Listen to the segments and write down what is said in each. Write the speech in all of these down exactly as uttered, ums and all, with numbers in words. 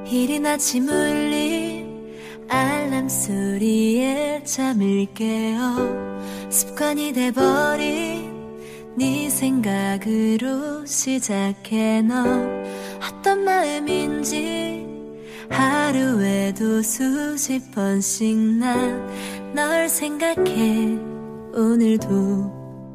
이른 아침 울린 알람 소리에 잠을 깨어 습관이 돼버린 네 생각으로 시작해. 너 어떤 마음인지 하루에도 수십 번씩 난 널 생각해. 오늘도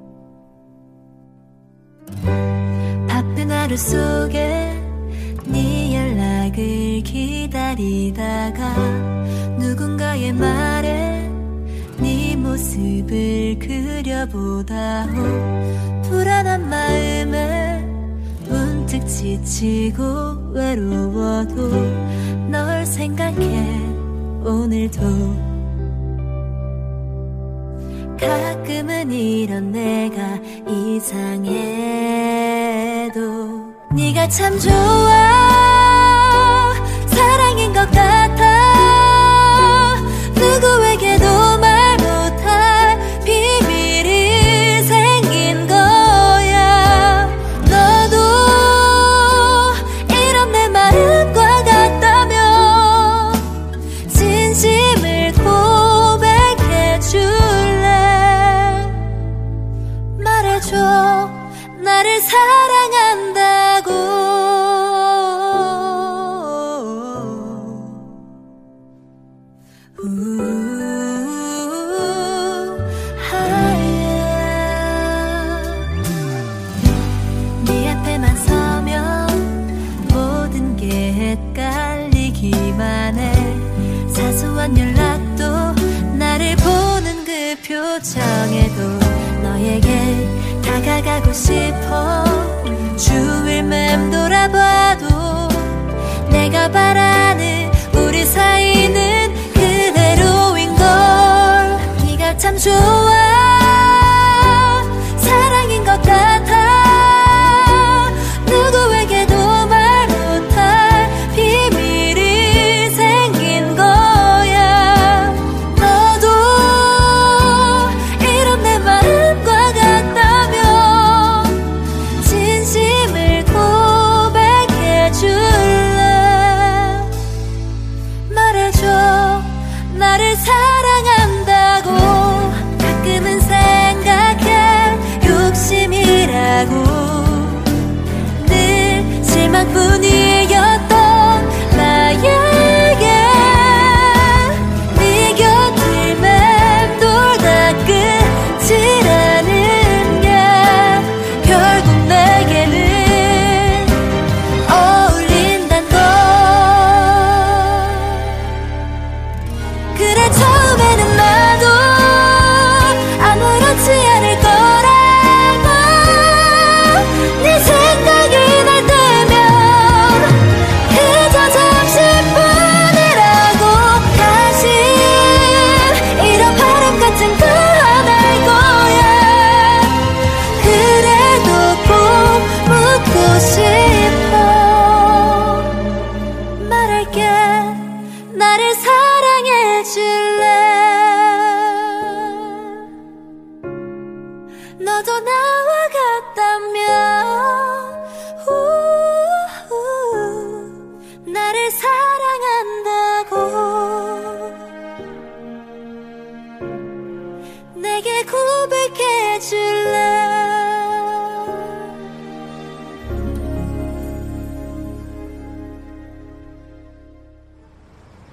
바쁜 하루 속에 네 연락을 기다리다가 누군가의 말에 네 모습을 그려보다 불안한 마음에 문득 지치고 외로워도 널 생각해. 오늘도 가끔은 이런 내가 이상해도 네가 참 좋아. 사랑인 것 같아. 누구에게도 말 못할 비밀이 생긴 거야. 너도 이런 내 마음과 같다면 진심을 고백해 줄래? 말해줘. 나를 사랑한다고. 우, 네 앞에만 서면 모든 게 헷갈리기만 해. 사소한 연락도 나를 보는 그 표정에도 너에게 다가가고 싶어. 주위를 맴돌아봐도 내가 바라는 우리 사이는 그대로인걸. 네가 참 좋아. 사랑인 것 같아. 누구에게도 말 못할 비밀이 생긴 거야. 너도 이런 내 마음과 같다면 진심을 고백해 줄래? 말해줘. 나를 사랑한다고. 가끔은 생각해. 욕심이라고. 늘 실망뿐이었던 나에게 네 곁을 맴돌다 끝이라는 게 결국 내게는 어울린단 걸. 그래 처음에는 나도 아무렇지 않을 거라고. 네 생각이 날 때면 그저 잠시뿐이라고. 다시 이런 바람 같은 거 안 할 거야. 그래도 꼭 묻고 싶어. 말할게. 나를 사랑해 줄래? 너도 나와 같다면 우우, 나를 사랑한다고. 내게 고백해 줄래?